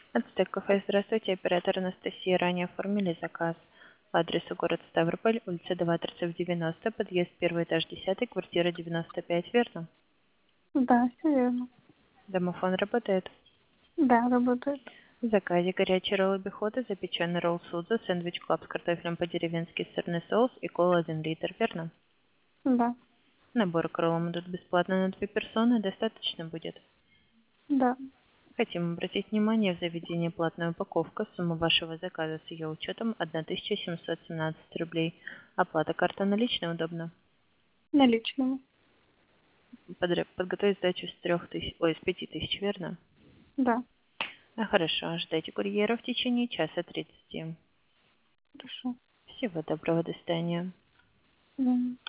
Ацтек кафе, здравствуйте, оператор Анастасия. Ранее оформили заказ по адресу город Ставрополь, улица 2, торцев 90, подъезд 1 этаж 10, квартира 95, верно? Да, все верно. Домофон работает. Да, работает. В заказе горячие роллы бихота, запеченный ролл судзу, сэндвич клаб с картофелем по-деревенски, сырный соус и кола 1 литр, верно? Да, Набор к роллам идут бесплатно на 2 персоны, достаточно будет. да. Хотим обратить внимание, в заведении платная упаковка. Сумма вашего заказа с ее учетом 1717 рублей. Оплата карта наличная удобно. Наличными. Подготовить сдачу с 3000, ой, с 5000, верно? Да, Хорошо, ждайте курьера в течение часа 30. хорошо. Всего доброго, до свидания. Да.